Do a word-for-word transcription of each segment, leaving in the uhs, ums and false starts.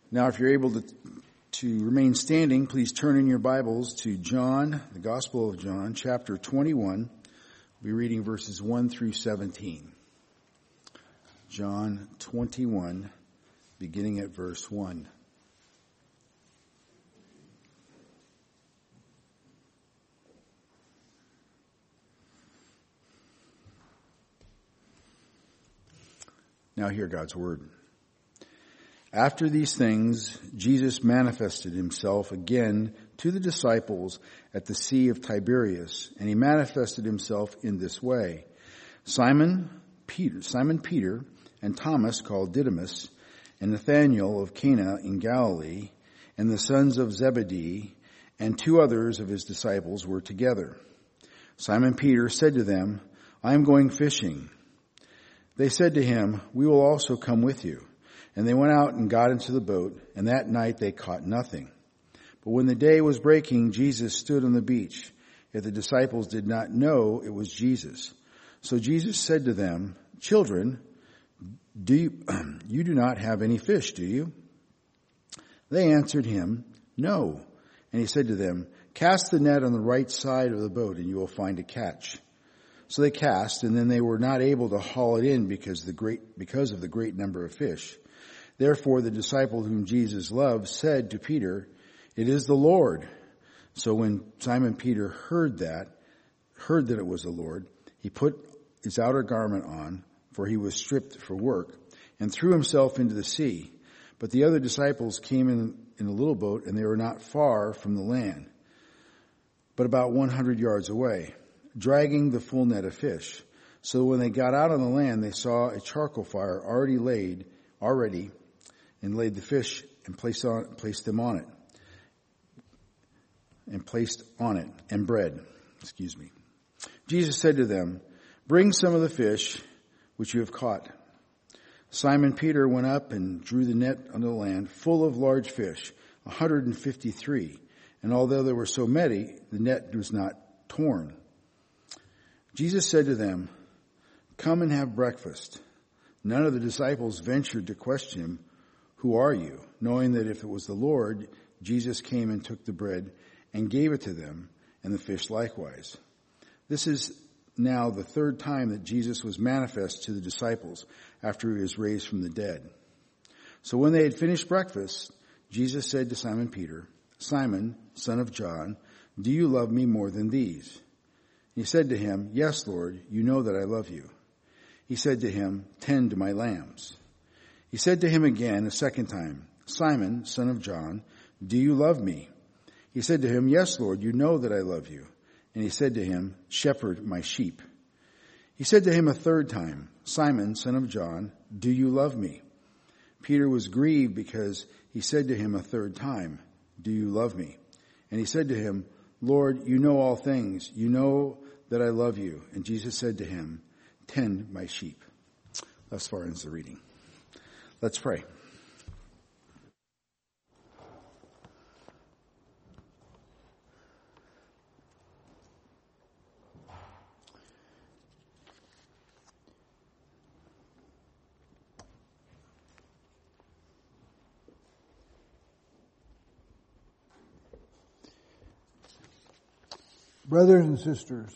Now, if you're able to, to remain standing, please turn in your Bibles to John, the Gospel of John, chapter twenty-one. We'll be reading verses one through seventeen. John twenty-one, beginning at verse one. Now hear God's word. After these things, Jesus manifested himself again to the disciples at the Sea of Tiberias, and he manifested himself in this way. Simon Peter, Simon Peter and Thomas called Didymus, and Nathanael of Cana in Galilee, and the sons of Zebedee, and two others of his disciples were together. Simon Peter said to them, "I am going fishing." They said to him, "We will also come with you." And they went out and got into the boat, and that night they caught nothing. But when the day was breaking, Jesus stood on the beach, yet the disciples did not know it was Jesus. So Jesus said to them, "Children, do you, you do not have any fish, do you?" They answered him, "No." And he said to them, "Cast the net on the right side of the boat, and you will find a catch." So they cast, and then they were not able to haul it in because the great because of the great number of fish. Therefore the disciple whom Jesus loved said to Peter, "It is the Lord." So when Simon Peter heard that, heard that it was the Lord, he put his outer garment on, for he was stripped for work, and threw himself into the sea. But the other disciples came in, in a little boat, and they were not far from the land, but about one hundred yards away, dragging the full net of fish. So when they got out on the land, they saw a charcoal fire already laid, already, and laid the fish and placed on, placed them on it, and placed on it, and bread. Excuse me. Jesus said to them, "Bring some of the fish which you have caught." Simon Peter went up and drew the net on the land, full of large fish, one hundred fifty-three. And although there were so many, the net was not torn. Jesus said to them, "Come and have breakfast." None of the disciples ventured to question him, "Who are you?" knowing that if it was the Lord, Jesus came and took the bread and gave it to them, and the fish likewise. This is now the third time that Jesus was manifest to the disciples after he was raised from the dead. So when they had finished breakfast, Jesus said to Simon Peter, "Simon, son of John, do you love me more than these?" He said to him, "Yes, Lord, you know that I love you." He said to him, "Tend my lambs." He said to him again a second time, "Simon, son of John, do you love me?" He said to him, "Yes, Lord, you know that I love you." And he said to him, "Shepherd my sheep." He said to him a third time, "Simon, son of John, do you love me?" Peter was grieved because he said to him a third time, "Do you love me?" And he said to him, "Lord, you know all things. You know that I love you." And Jesus said to him, "Tend my sheep." Thus far ends the reading. Let's pray. Brothers and sisters,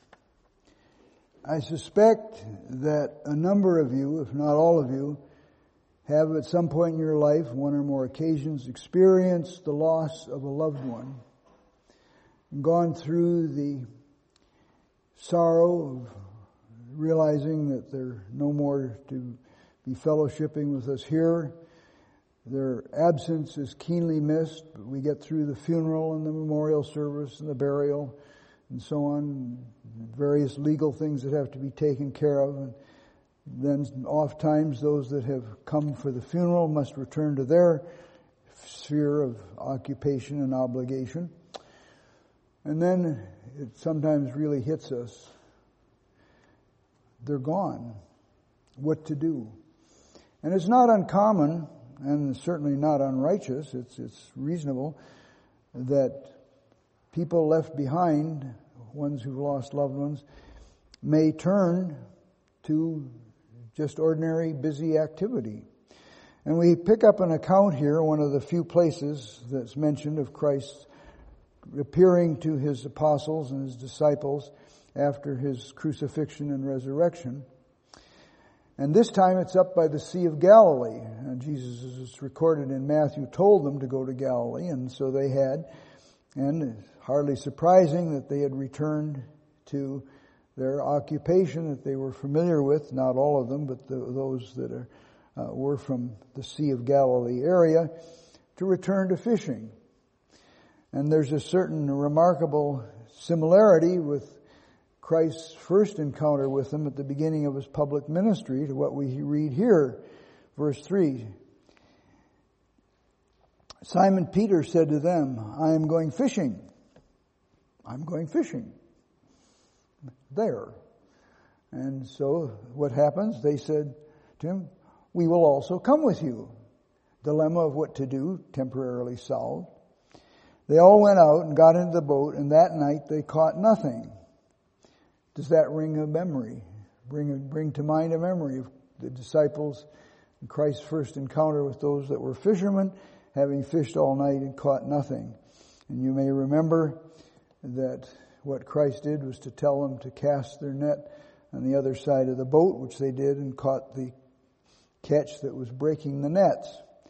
I suspect that a number of you, if not all of you, have at some point in your life, one or more occasions, experienced the loss of a loved one, gone through the sorrow of realizing that they're no more to be fellowshipping with us here. Their absence is keenly missed, but we get through the funeral and the memorial service and the burial and so on, various legal things that have to be taken care of. And then oft times those that have come for the funeral must return to their sphere of occupation and obligation. And then it sometimes really hits us. They're gone. What to do? And it's not uncommon, and certainly not unrighteous, it's, it's reasonable, that people left behind, ones who've lost loved ones, may turn to just ordinary busy activity. And we pick up an account here, one of the few places that's mentioned of Christ appearing to his apostles and his disciples after his crucifixion and resurrection. And this time it's up by the Sea of Galilee. And Jesus, as it's recorded in Matthew, told them to go to Galilee, and so they had. And it's hardly surprising that they had returned to their occupation that they were familiar with, not all of them, but the, those that are, uh, were from the Sea of Galilee area, to return to fishing. And there's a certain remarkable similarity with Christ's first encounter with them at the beginning of his public ministry to what we read here. Verse three. Simon Peter said to them, I am going fishing. I'm going fishing. There. And so what happens? They said to him, we will also come with you. Dilemma of what to do, temporarily solved. They all went out and got into the boat, and that night they caught nothing. Does that ring a memory? Bring, bring to mind a memory of the disciples and Christ's first encounter with those that were fishermen, having fished all night and caught nothing. And you may remember that what Christ did was to tell them to cast their net on the other side of the boat, which they did, and caught the catch that was breaking the nets.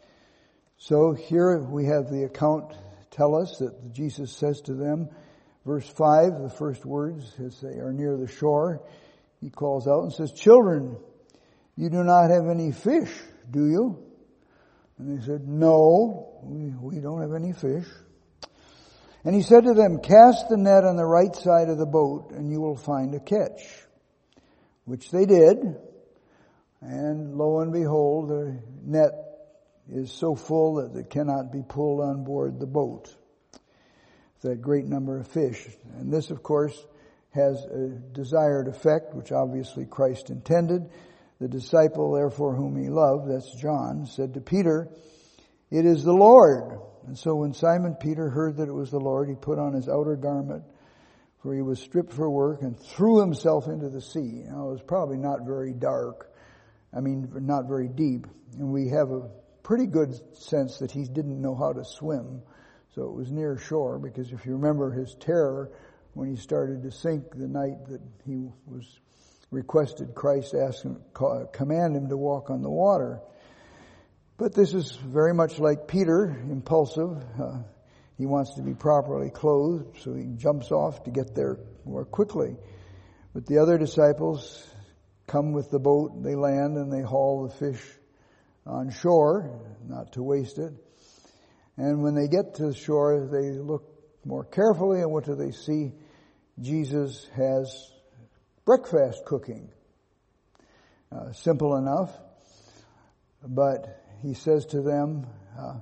So here we have the account tell us that Jesus says to them, verse five, the first words as they are near the shore, he calls out and says, children, you do not have any fish, do you? And they said, no, we, we don't have any fish. And he said to them, cast the net on the right side of the boat and you will find a catch. Which they did. And lo and behold, the net is so full that it cannot be pulled on board the boat. That great number of fish. And this, of course, has a desired effect, which obviously Christ intended. The disciple, therefore, whom he loved, that's John, said to Peter, it is the Lord. And so when Simon Peter heard that it was the Lord, he put on his outer garment, for he was stripped for work, and threw himself into the sea. Now, it was probably not very dark. I mean, not very deep. And we have a pretty good sense that he didn't know how to swim. So it was near shore, because if you remember his terror when he started to sink the night that he was requested Christ ask him, command him to walk on the water. But this is very much like Peter, impulsive. Uh, he wants to be properly clothed, so he jumps off to get there more quickly. But the other disciples come with the boat, they land, and they haul the fish on shore, not to waste it. And when they get to the shore, they look more carefully, and what do they see? Jesus has breakfast cooking. Uh, simple enough, but he says to them, uh,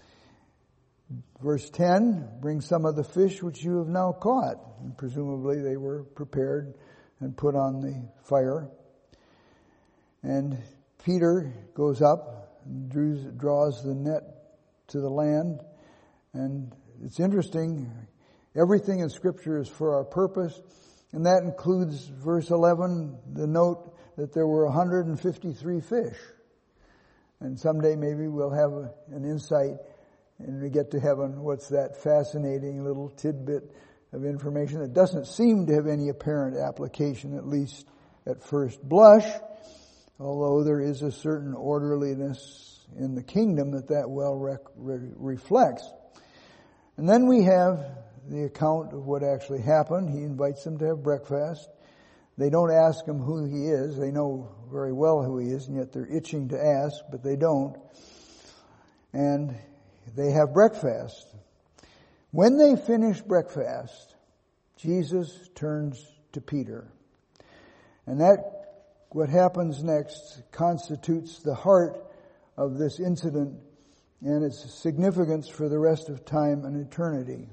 verse ten, bring some of the fish which you have now caught. And presumably they were prepared and put on the fire. And Peter goes up and draws, draws the net to the land. And it's interesting, everything in Scripture is for our purpose. And that includes verse eleven, the note that there were one hundred fifty-three fish. And someday maybe we'll have a, an insight and we get to heaven. What's that fascinating little tidbit of information that doesn't seem to have any apparent application, at least at first blush, although there is a certain orderliness in the kingdom that that well rec- re- reflects. And then we have the account of what actually happened. He invites them to have breakfast. They don't ask him who he is. They know very well who he is, and yet they're itching to ask, but they don't. And they have breakfast. When they finish breakfast, Jesus turns to Peter. And that, what happens next, constitutes the heart of this incident and its significance for the rest of time and eternity.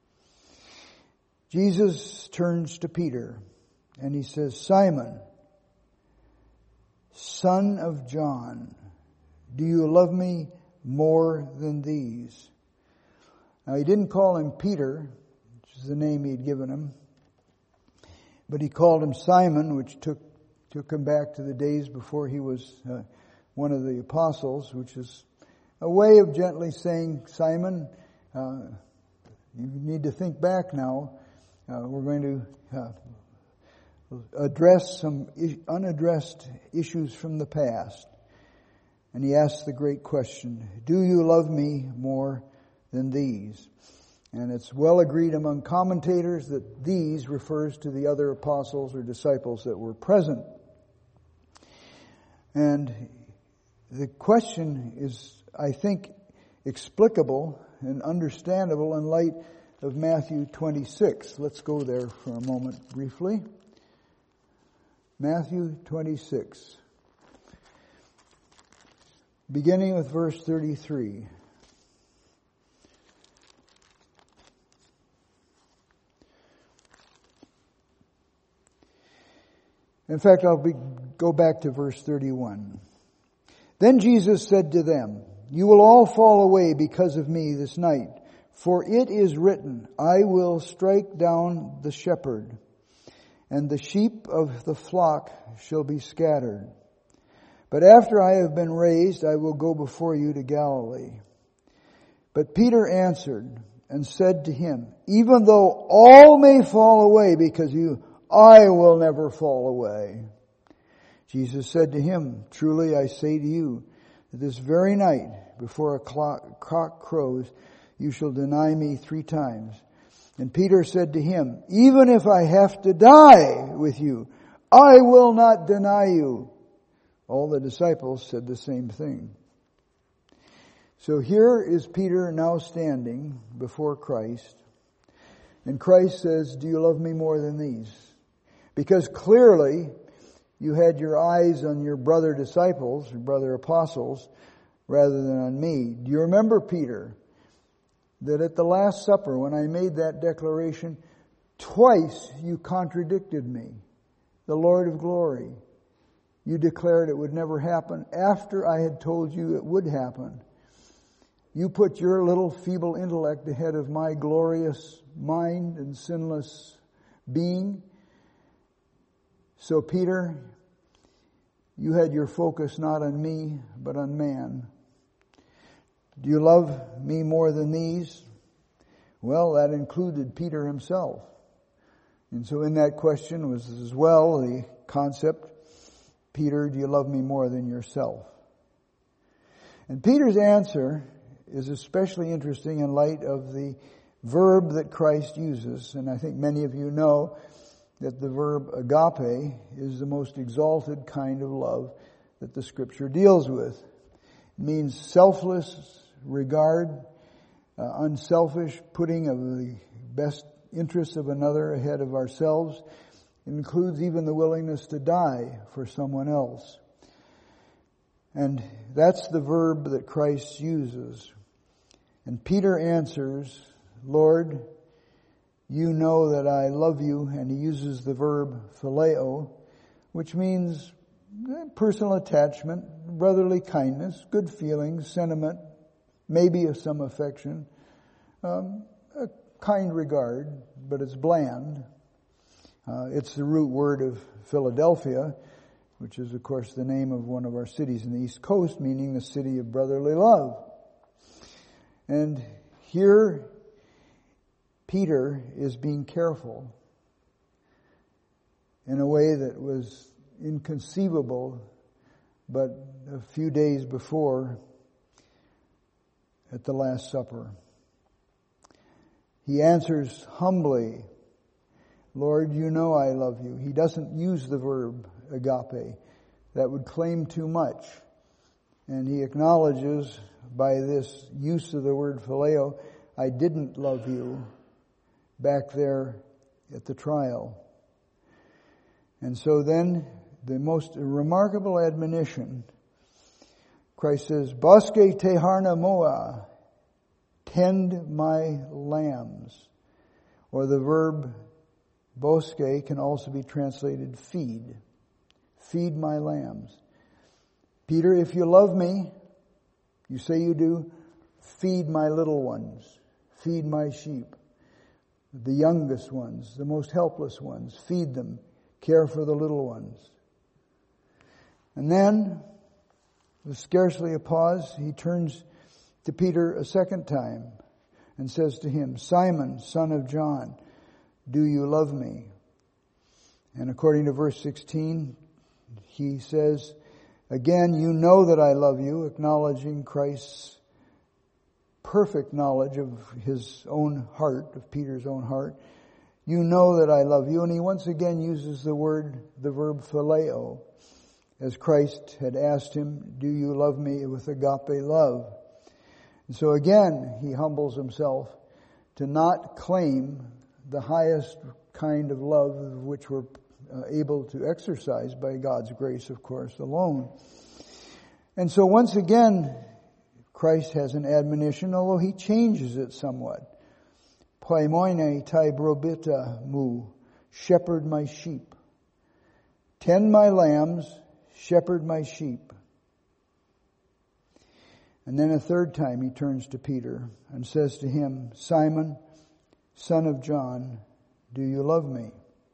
Jesus turns to Peter and he says, Simon, son of John, do you love me more than these? Now he didn't call him Peter, which is the name he had given him, but he called him Simon, which took took him back to the days before he was uh, one of the apostles, which is a way of gently saying, Simon, uh, you need to think back now. Uh, we're going to uh, address some unaddressed issues from the past. And he asks the great question, do you love me more than these? And it's well agreed among commentators that these refers to the other apostles or disciples that were present. And the question is, I think, explicable and understandable in light of Matthew twenty-six. Let's go there for a moment briefly. Matthew twenty-six, beginning with verse thirty-three. In fact, I'll be, go back to verse thirty-one. Then Jesus said to them, you will all fall away because of me this night, for it is written, I will strike down the shepherd, and the sheep of the flock shall be scattered. But after I have been raised, I will go before you to Galilee. But Peter answered and said to him, even though all may fall away because of you, I will never fall away. Jesus said to him, truly I say to you, that this very night, before a clock, cock crows, you shall deny me three times. And Peter said to him, even if I have to die with you, I will not deny you. All the disciples said the same thing. So here is Peter now standing before Christ. And Christ says, do you love me more than these? Because clearly you had your eyes on your brother disciples, your brother apostles, rather than on me. Do you remember, Peter, that at the Last Supper, when I made that declaration, twice you contradicted me, the Lord of glory. You declared it would never happen after I had told you it would happen. You put your little feeble intellect ahead of my glorious mind and sinless being. So Peter, you had your focus not on me, but on man. Do you love me more than these? Well, that included Peter himself. And so in that question was as well the concept, Peter, do you love me more than yourself? And Peter's answer is especially interesting in light of the verb that Christ uses. And I think many of you know that the verb agape is the most exalted kind of love that the Scripture deals with. It means selfless regard, uh, unselfish putting of the best interests of another ahead of ourselves. It includes even the willingness to die for someone else. And that's the verb that Christ uses. And Peter answers, Lord, you know that I love you, and he uses the verb phileo, which means personal attachment, brotherly kindness, good feelings, sentiment, maybe some affection, um, a kind regard, but it's bland. Uh, it's the root word of Philadelphia, which is, of course, the name of one of our cities in the East Coast, meaning the city of brotherly love. And here, Peter is being careful in a way that was inconceivable, but a few days before at the Last Supper. He answers humbly, Lord, you know I love you. He doesn't use the verb agape. That would claim too much. And he acknowledges by this use of the word phileo, I didn't love you back there at the trial. And so then the most remarkable admonition, Christ says, Bosque teharna moa, tend my lambs. Or the verb bosque can also be translated feed. Feed my lambs. Peter, if you love me, you say you do, feed my little ones. Feed my sheep. The youngest ones, the most helpless ones. Feed them. Care for the little ones. And then, With scarcely a pause, he turns to Peter a second time and says to him, Simon, son of John, do you love me? And according to verse sixteen, he says, again, you know that I love you, acknowledging Christ's perfect knowledge of his own heart, of Peter's own heart. You know that I love you. And he once again uses the word, the verb phileo, as Christ had asked him, do you love me with agape love? And so again, he humbles himself to not claim the highest kind of love of which we're uh, able to exercise by God's grace, of course, alone. And so once again, Christ has an admonition, although he changes it somewhat. Poimoine tai brobita mu, shepherd my sheep. Tend my lambs, shepherd my sheep. And then a third time he turns to Peter and says to him, Simon, son of John, do you love me?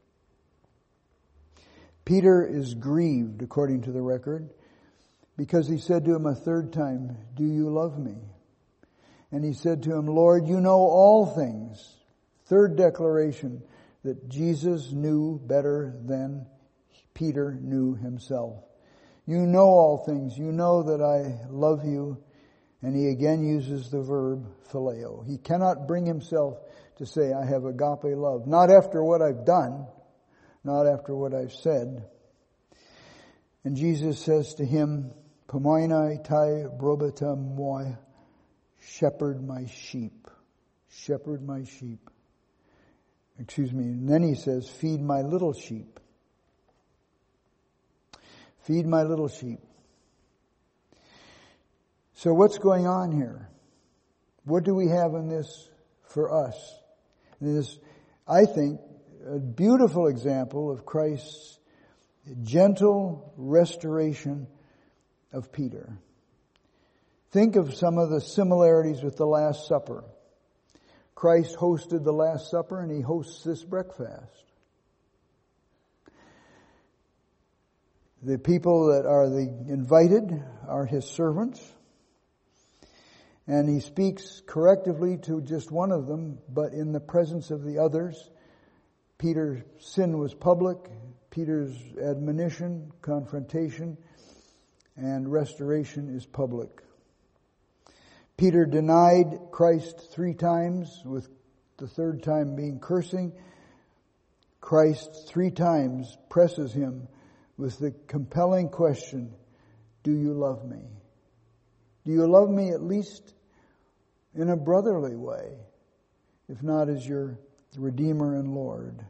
Peter is grieved, according to the record, because he said to him a third time, do you love me? And he said to him, Lord, you know all things. Third declaration that Jesus knew better than Peter knew himself. You know all things. You know that I love you. And he again uses the verb phileo. He cannot bring himself to say, I have agape love. Not after what I've done. Not after what I've said. And Jesus says to him, Pomoinai tai brobita moi, shepherd my sheep. Shepherd my sheep. Excuse me. And then he says, feed my little sheep. Feed my little sheep. So what's going on here? What do we have in this for us? This, I think, a beautiful example of Christ's gentle restoration of Peter. Think of some of the similarities with the Last Supper. Christ hosted the Last Supper and he hosts this breakfast. The people that are the invited are his servants. And he speaks correctively to just one of them, but in the presence of the others. Peter's sin was public. Peter's admonition, confrontation, and restoration is public. Peter denied Christ three times, with the third time being cursing. Christ three times presses him with the compelling question, do you love me? Do you love me at least in a brotherly way, if not as your Redeemer and Lord?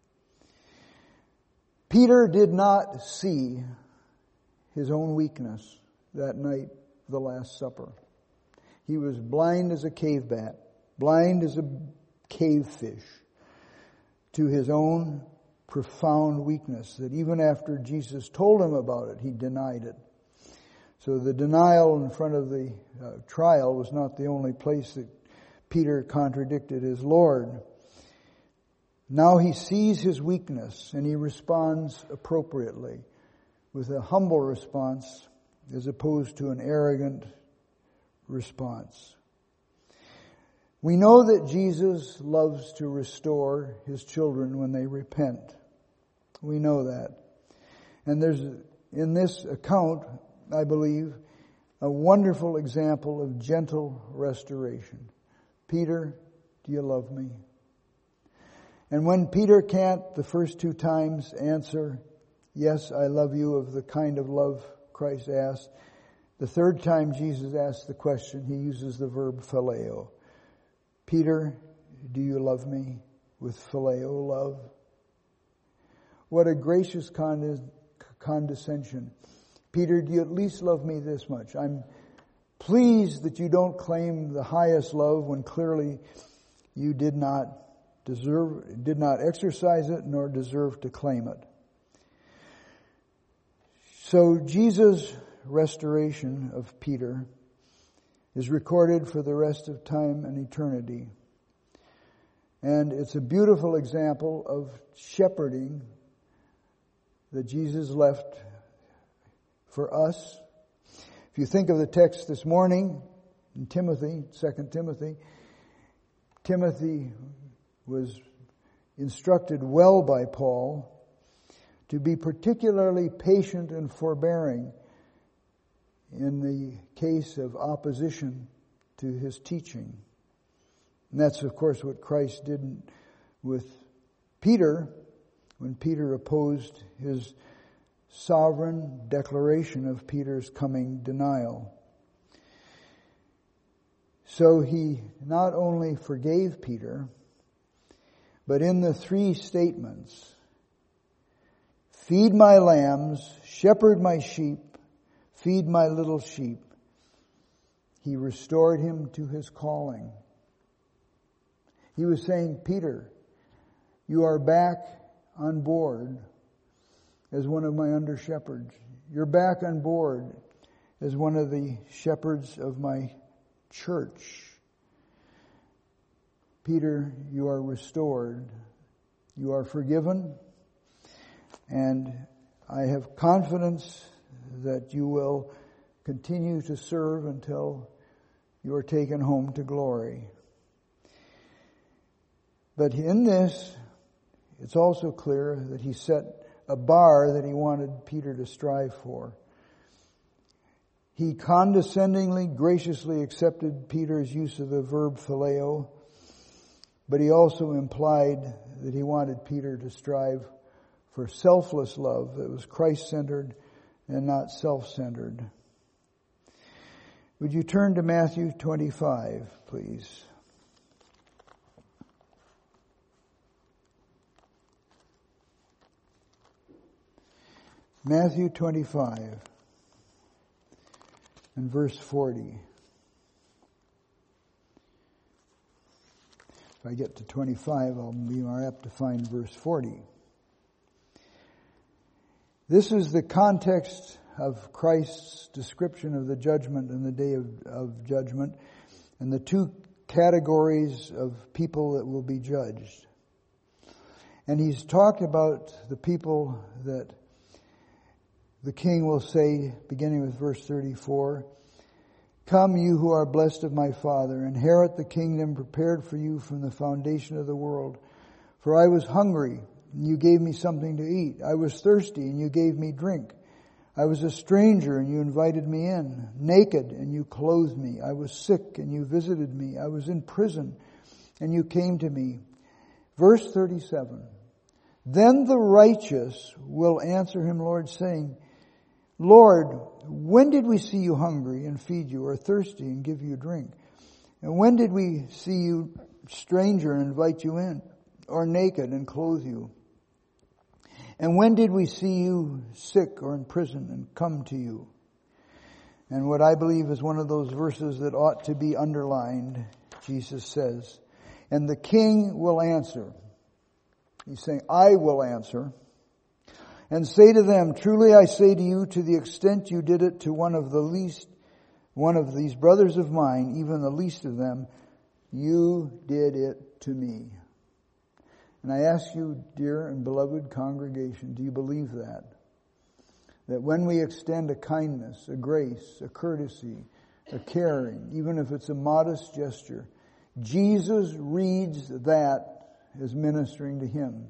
Peter did not see his own weakness that night of the Last Supper. He was blind as a cave bat, blind as a cave fish, to his own profound weakness, that even after Jesus told him about it, he denied it. So the denial in front of the uh, trial was not the only place that Peter contradicted his Lord. Now he sees his weakness and he responds appropriately with a humble response as opposed to an arrogant response. We know that Jesus loves to restore his children when they repent. We know that. And there's, in this account, I believe, a wonderful example of gentle restoration. Peter, do you love me? And when Peter can't the first two times answer, yes, I love you, of the kind of love Christ asked, the third time Jesus asks the question, he uses the verb phileo. Peter, do you love me with phileo love? What a gracious condes- condescension. Peter, do you at least love me this much? I'm pleased that you don't claim the highest love when clearly you did not deserve, did not exercise it nor deserve to claim it. So Jesus' restoration of Peter is recorded for the rest of time and eternity. And it's a beautiful example of shepherding that Jesus left for us. If you think of the text this morning in Timothy, Second Timothy, Timothy was instructed well by Paul to be particularly patient and forbearing in the case of opposition to his teaching. And that's, of course, what Christ did with Peter when Peter opposed his sovereign declaration of Peter's coming denial. So he not only forgave Peter, but in the three statements, feed my lambs, shepherd my sheep, feed my little sheep, he restored him to his calling. He was saying, Peter, you are back on board as one of my under shepherds. You're back on board as one of the shepherds of my church. Peter, you are restored. You are forgiven. And I have confidence that you will continue to serve until you are taken home to glory. But in this, it's also clear that he set a bar that he wanted Peter to strive for. He condescendingly, graciously accepted Peter's use of the verb phileo, but he also implied that he wanted Peter to strive for selfless love that was Christ-centered and not self-centered. Would you turn to Matthew twenty-five, please? Matthew twenty-five and verse forty. If I get to twenty-five, I'll be more apt to find verse forty. This is the context of Christ's description of the judgment and the day of, of judgment, and the two categories of people that will be judged. And he's talked about the people that the king will say, beginning with verse thirty-four, come, you who are blessed of my Father, inherit the kingdom prepared for you from the foundation of the world. For I was hungry, and you gave me something to eat. I was thirsty, and you gave me drink. I was a stranger, and you invited me in. Naked, and you clothed me. I was sick, and you visited me. I was in prison, and you came to me. Verse thirty-seven, then the righteous will answer him, Lord, saying, Lord, when did we see you hungry and feed you, or thirsty and give you drink? And when did we see you stranger and invite you in, or naked and clothe you? And when did we see you sick or in prison and come to you? And what I believe is one of those verses that ought to be underlined, Jesus says, and the king will answer. He's saying, I will answer. And say to them, truly I say to you, to the extent you did it to one of the least, one of these brothers of mine, even the least of them, you did it to me. And I ask you, dear and beloved congregation, do you believe that? That when we extend a kindness, a grace, a courtesy, a caring, even if it's a modest gesture, Jesus reads that as ministering to him.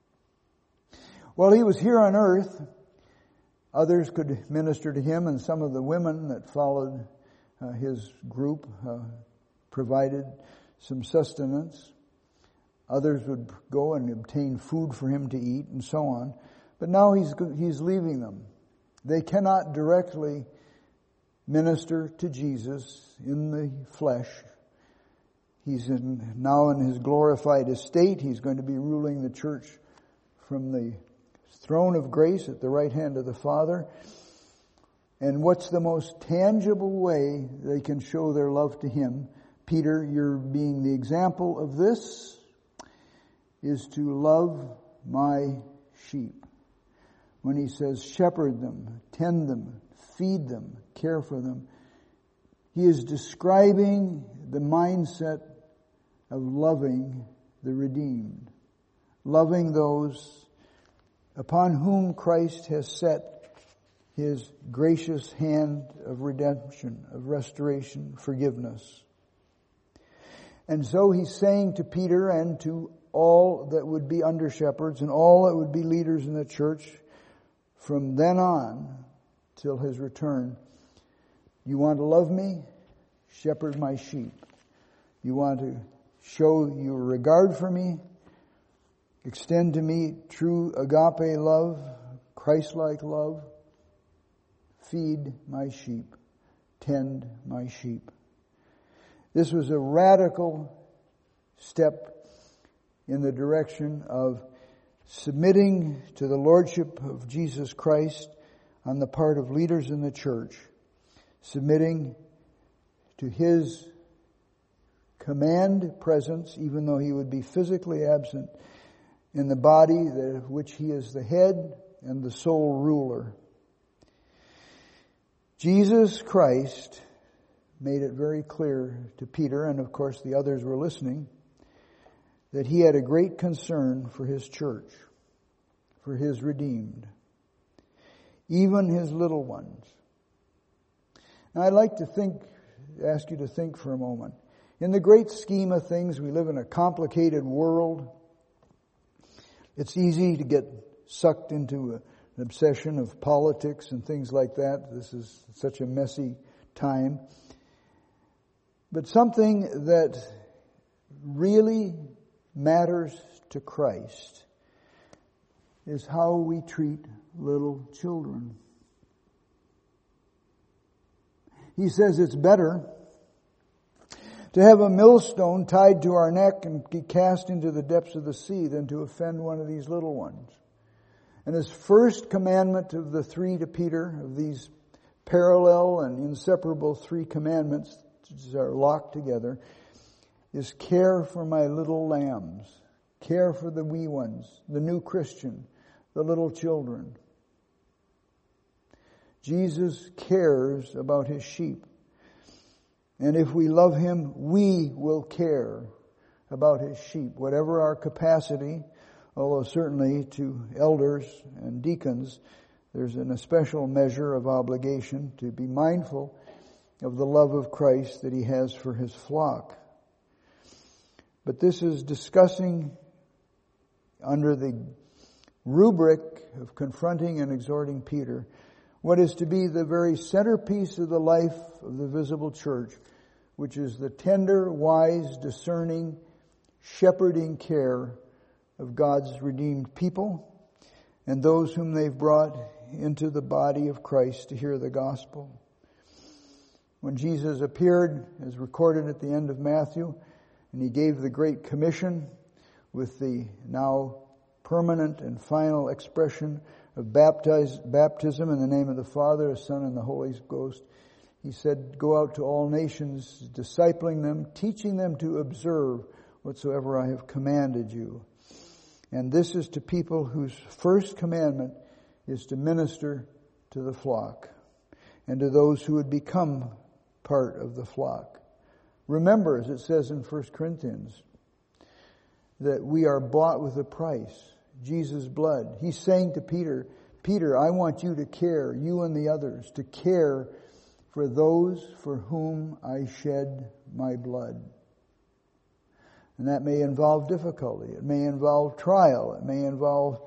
While he was here on earth, others could minister to him, and some of the women that followed uh, his group uh, provided some sustenance. Others would go and obtain food for him to eat and so on. But now he's he's leaving them. They cannot directly minister to Jesus in the flesh. He's in, now in his glorified estate. He's going to be ruling the church from the throne of grace at the right hand of the Father. And what's the most tangible way they can show their love to him? Peter, you're being the example of this, is to love my sheep. When he says shepherd them, tend them, feed them, care for them, he is describing the mindset of loving the redeemed, loving those upon whom Christ has set His gracious hand of redemption, of restoration, forgiveness. And so He's saying to Peter and to all that would be under shepherds and all that would be leaders in the church from then on till His return, you want to love me? Shepherd my sheep. You want to show your regard for me? Extend to me true agape love, Christ-like love? Feed my sheep. Tend my sheep. This was a radical step in the direction of submitting to the Lordship of Jesus Christ on the part of leaders in the church, submitting to His command presence, even though He would be physically absent, in the body of which He is the head and the sole ruler. Jesus Christ made it very clear to Peter, and of course the others were listening, that He had a great concern for His church, for His redeemed, even His little ones. Now I'd like to think, ask you to think for a moment. In the great scheme of things, we live in a complicated world. It's easy to get sucked into an obsession of politics and things like that. This is such a messy time. But something that really matters to Christ is how we treat little children. He says it's better to have a millstone tied to our neck and be cast into the depths of the sea than to offend one of these little ones. And His first commandment of the three to Peter, of these parallel and inseparable three commandments that are locked together, is care for my little lambs, care for the wee ones, the new Christian, the little children. Jesus cares about His sheep. And if we love Him, we will care about His sheep, whatever our capacity, although certainly to elders and deacons, there's an especial measure of obligation to be mindful of the love of Christ that He has for His flock. But this is discussing under the rubric of confronting and exhorting Peter what is to be the very centerpiece of the life of the visible church, which is the tender, wise, discerning, shepherding care of God's redeemed people and those whom they've brought into the body of Christ to hear the gospel. When Jesus appeared, as recorded at the end of Matthew, and He gave the Great Commission with the now permanent and final expression of baptize, baptism in the name of the Father, the Son, and the Holy Ghost, He said, go out to all nations, discipling them, teaching them to observe whatsoever I have commanded you. And this is to people whose first commandment is to minister to the flock and to those who would become part of the flock. Remember, as it says in First Corinthians, that we are bought with a price, Jesus' blood. He's saying to Peter, Peter, I want you to care, you and the others, to care for those for whom I shed my blood. And that may involve difficulty. It may involve trial. It may involve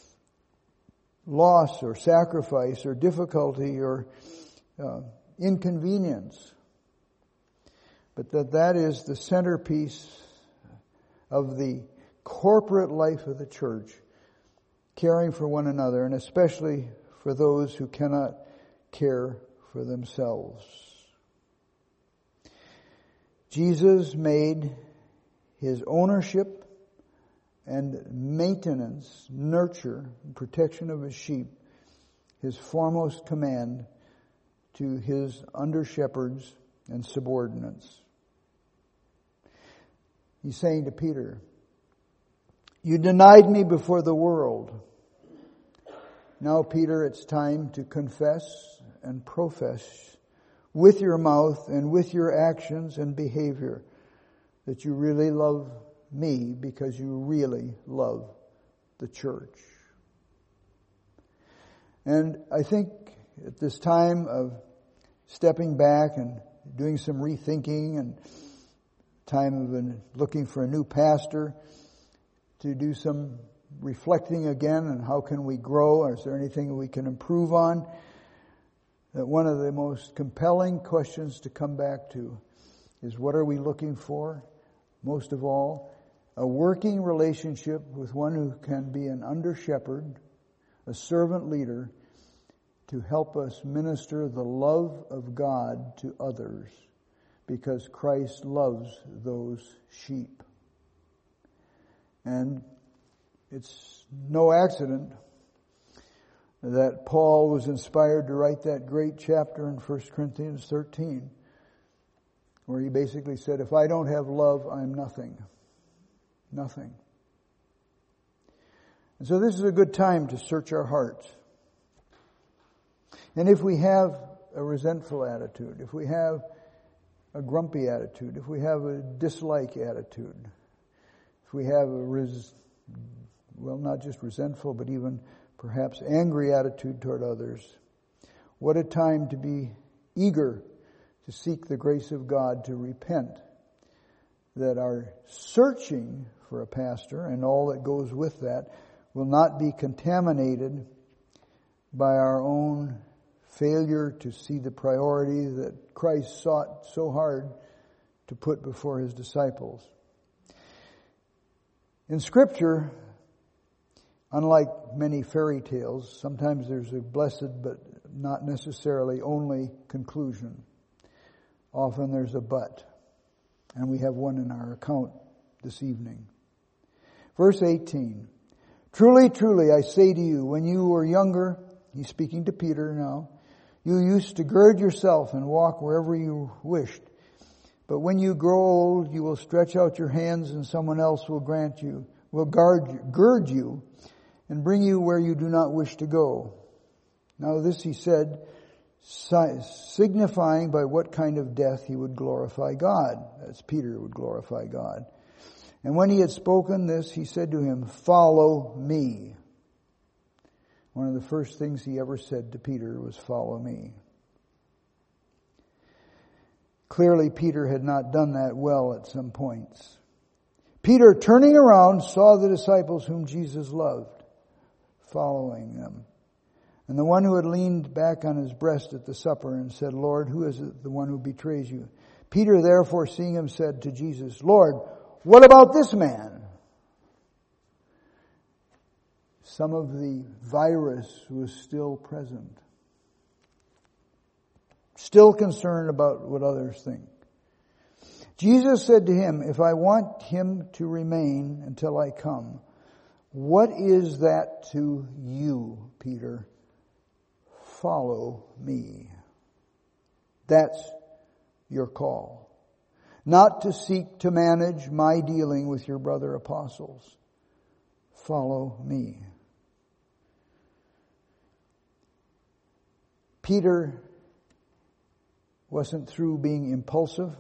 loss or sacrifice or difficulty or uh, inconvenience. But that that is the centerpiece of the corporate life of the church, caring for one another, and especially for those who cannot care for themselves. Jesus made His ownership and maintenance, nurture, and protection of His sheep His foremost command to His under-shepherds and subordinates. He's saying to Peter, you denied me before the world. Now, Peter, it's time to confess and profess with your mouth and with your actions and behavior that you really love me because you really love the church. And I think at this time of stepping back and doing some rethinking and time of an, looking for a new pastor, to do some reflecting again on how can we grow, or is there anything we can improve on, that one of the most compelling questions to come back to is, what are we looking for? Most of all, a working relationship with one who can be an under-shepherd, a servant leader, to help us minister the love of God to others, because Christ loves those sheep. And it's no accident that Paul was inspired to write that great chapter in First Corinthians thirteen, where he basically said, if I don't have love, I'm nothing. Nothing. And so this is a good time to search our hearts. And if we have a resentful attitude, if we have a grumpy attitude, if we have a dislike attitude, if we have a res- well, not just resentful, but even perhaps angry attitude toward others, what a time to be eager to seek the grace of God to repent, that our searching for a pastor and all that goes with that will not be contaminated by our own failure to see the priority that Christ sought so hard to put before His disciples. In Scripture, unlike many fairy tales, sometimes there's a blessed but not necessarily only conclusion. Often there's a but. And we have one in our account this evening. Verse eighteen. Truly, truly, I say to you, when you were younger, he's speaking to Peter now, you used to gird yourself and walk wherever you wished. But when you grow old, you will stretch out your hands and someone else will grant you, will guard, gird you and bring you where you do not wish to go. Now this he said, signifying by what kind of death he would glorify God. That's Peter would glorify God. And when he had spoken this, he said to him, follow me. One of the first things he ever said to Peter was, follow me. Clearly, Peter had not done that well at some points. Peter, turning around, saw the disciples whom Jesus loved, following them. And the one who had leaned back on his breast at the supper and said, Lord, who is it, the one who betrays you? Peter, therefore, seeing him, said to Jesus, Lord, what about this man? Some of the virus was still present. Still concerned about what others think. Jesus said to him, if I want him to remain until I come, what is that to you, Peter? Follow me. That's your call. Not to seek to manage my dealing with your brother apostles. Follow me. Peter wasn't through being impulsive.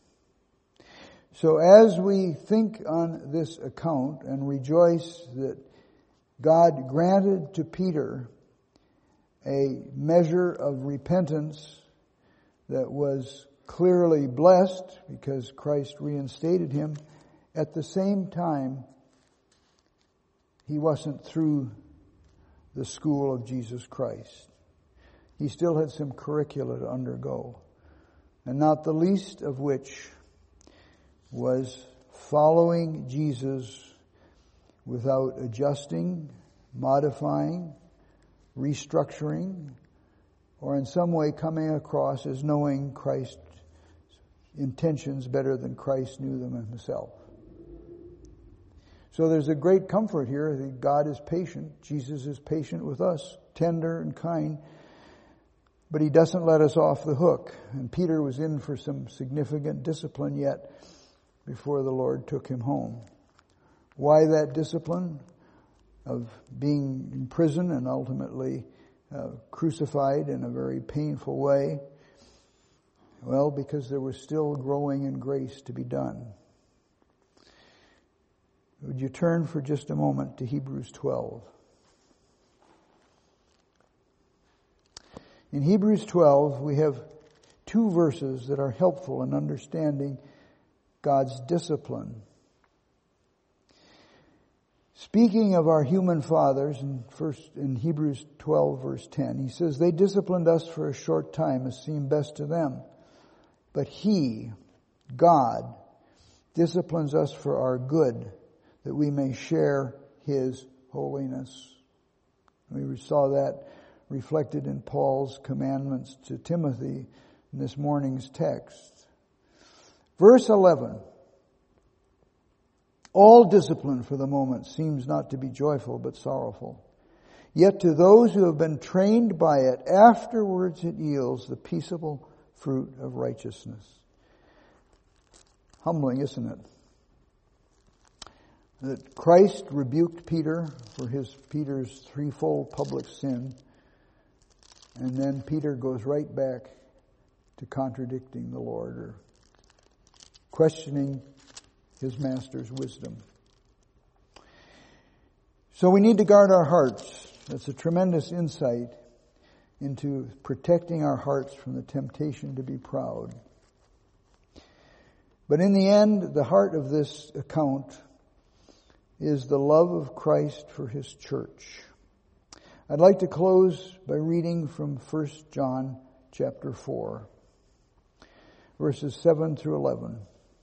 So as we think on this account and rejoice that God granted to Peter a measure of repentance that was clearly blessed because Christ reinstated him, at the same time, he wasn't through the school of Jesus Christ. He still had some curricula to undergo, and not the least of which was following Jesus without adjusting, modifying, restructuring, or in some way coming across as knowing Christ's intentions better than Christ knew them himself. So there's a great comfort here that God is patient. Jesus is patient with us, tender and kind, but he doesn't let us off the hook. And Peter was in for some significant discipline yet before the Lord took him home. Why that discipline of being in prison and ultimately uh, crucified in a very painful way? Well, because there was still growing in grace to be done. Would you turn for just a moment to Hebrews twelve? In Hebrews twelve, we have two verses that are helpful in understanding God's discipline. Speaking of our human fathers, in first in Hebrews twelve, verse ten, he says, "They disciplined us for a short time as seemed best to them. But He, God, disciplines us for our good, that we may share His holiness." We saw that reflected in Paul's commandments to Timothy in this morning's text. Verse eleven. "All discipline for the moment seems not to be joyful but sorrowful. Yet to those who have been trained by it, afterwards it yields the peaceable fruit of righteousness." Humbling, isn't it? That Christ rebuked Peter for his Peter's threefold public sin, and then Peter goes right back to contradicting the Lord or questioning his master's wisdom. So we need to guard our hearts. That's a tremendous insight into protecting our hearts from the temptation to be proud. But in the end, the heart of this account is the love of Christ for His church. I'd like to close by reading from First John chapter four, verses seven through eleven.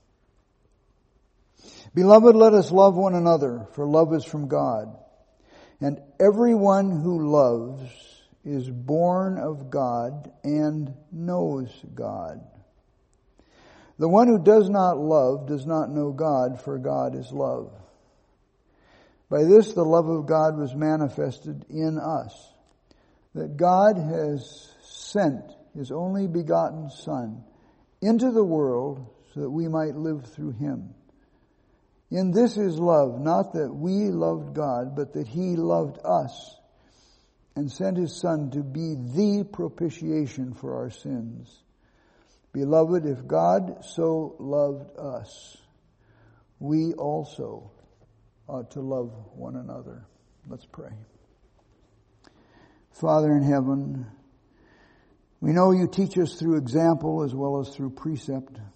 "Beloved, let us love one another, for love is from God. And everyone who loves is born of God and knows God. The one who does not love does not know God, for God is love. By this the love of God was manifested in us, that God has sent His only begotten Son into the world so that we might live through Him. In this is love, not that we loved God, but that He loved us and sent His Son to be the propitiation for our sins. Beloved, if God so loved us, we also ought to love one another." Let's pray. Father in heaven, we know You teach us through example as well as through precept.